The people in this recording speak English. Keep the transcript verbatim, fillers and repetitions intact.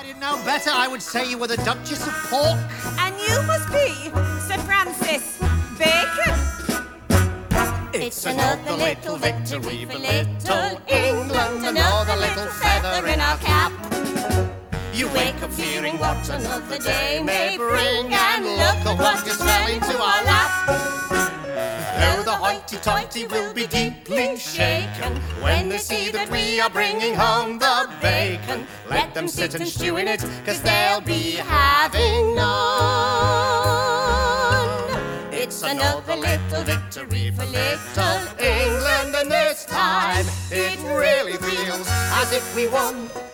I didn't know better, I would say you were the Duchess of Pork. And you must be Sir Francis Bacon. It's another little victory for little England, another little feather in our cap. You wake up fearing what another day may bring, and look at what just fell into our lap. Though the hoity-toity will be deeply shaken when they see that we are bringing home the bacon, let them sit and stew in it, 'cause they'll be having none. It's another little victory for little England, and this time it really feels as if we won.